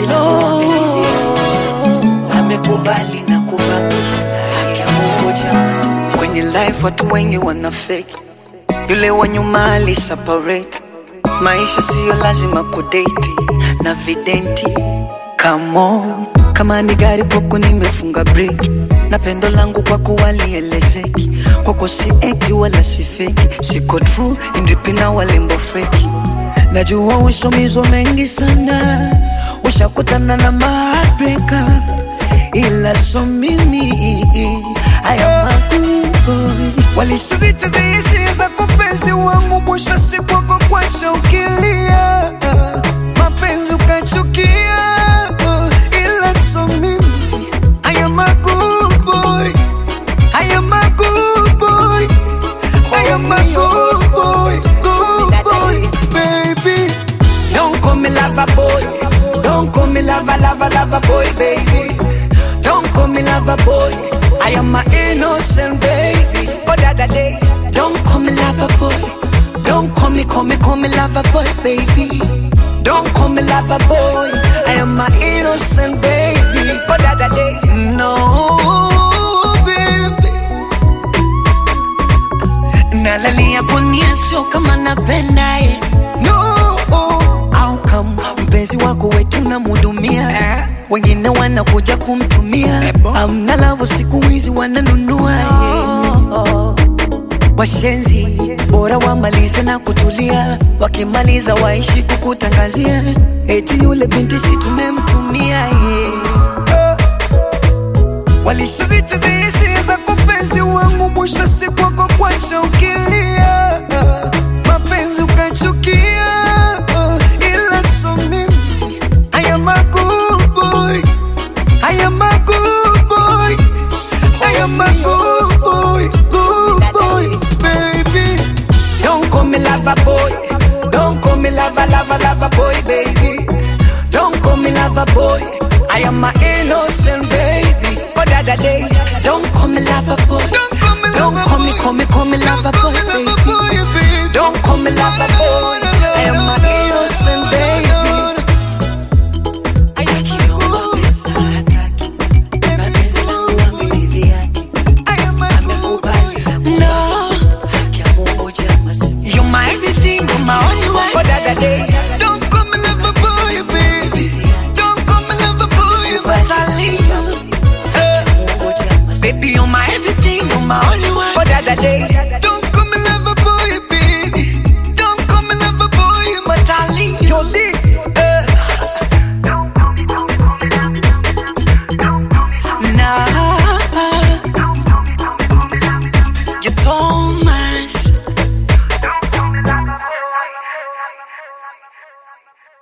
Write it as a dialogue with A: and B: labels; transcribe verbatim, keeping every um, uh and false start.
A: no. Amekubali na kubaki haki Mungu jamasi. Kwenye life watu wengi wana fake, yule wa nyuma ali separate. Maisha siyo lazima kudate na videnti. Come on, kama ni gari kwako nimefunga break, na pendo langu kwako walielezeki. Kwako si eti wala si fake, siko true indipina walembo fake. Najua ushomizwa mengi sana, ushakutana na heartbreaker, ila so mimi I am a good boy. Walisizicheza hisia za kupenzi wangu, mwisho siku wako kwacha ukilia, mapenzi ukachukia, ila so mimi I am a good boy. I am a good boy. I am a good boy. Good boy, baby. Don't call me lover boy. Don't call me lover, lover, lover boy, baby. Don't call me lover boy. I am my innocent baby. Oh, da da day. Don't call me lover boy. Don't call me, call me, call me lover boy, baby. Don't call me lover boy. I am my innocent baby. Oh, da da day. No, baby. Nalalia kunia sio kama napenda eh. No, how come mpenzi wako wetu na mudumia eh? Wengine wanakuja kumtumia amna love siku hizi wananunua eh. Washenzi bora wamalize na kutulia, wakimaliza waishi kukutangazia eti yule binti si tumemtumia eh. Walisizicheza hisia za kupenzi wangu, mwisho siku wako kwacha ukilia, mapenzi ukachukia, ila so mimi I am a good boy. I am a good boy. I am a good boy. Good boy, baby. Don't call me lover boy. Don't call me lover, lover, lover boy, baby. Don't call me lover boy. I am my innocent baby. Oh, da da day. Don't call me lover boy. Don't call me, call me, call me lover boy, baby. Don't call me lover boy. I am my innocent baby. No, you're my everything, you're my only one. Oh, da da day.